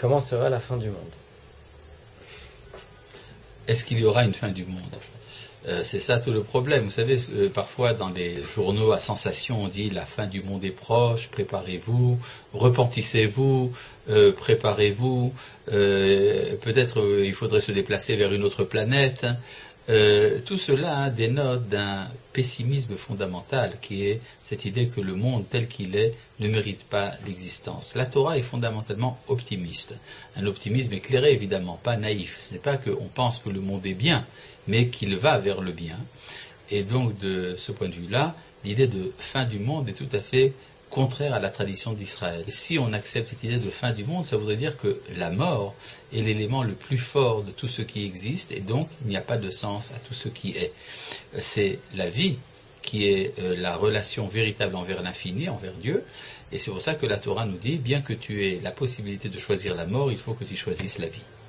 Comment sera la fin du monde? Est-ce qu'il y aura une fin du monde? C'est ça tout le problème. Vous savez, parfois dans les journaux à sensation, on dit la fin du monde est proche, préparez-vous, repentissez-vous, préparez-vous, peut-être il faudrait se déplacer vers une autre planète. Tout cela dénote d'un pessimisme fondamental qui est cette idée que le monde tel qu'il est ne mérite pas l'existence. La Torah est fondamentalement optimiste. Un optimisme éclairé évidemment, pas naïf. Ce n'est pas qu'on pense que le monde est bien, mais qu'il va vers le bien. Et donc de ce point de vue-là, l'idée de fin du monde est tout à fait contraire à la tradition d'Israël. Si on accepte cette idée de fin du monde, ça voudrait dire que la mort est l'élément le plus fort de tout ce qui existe, et donc il n'y a pas de sens à tout ce qui est. C'est la vie qui est la relation véritable envers l'infini, envers Dieu, et c'est pour ça que la Torah nous dit, bien que tu aies la possibilité de choisir la mort, il faut que tu choisisses la vie.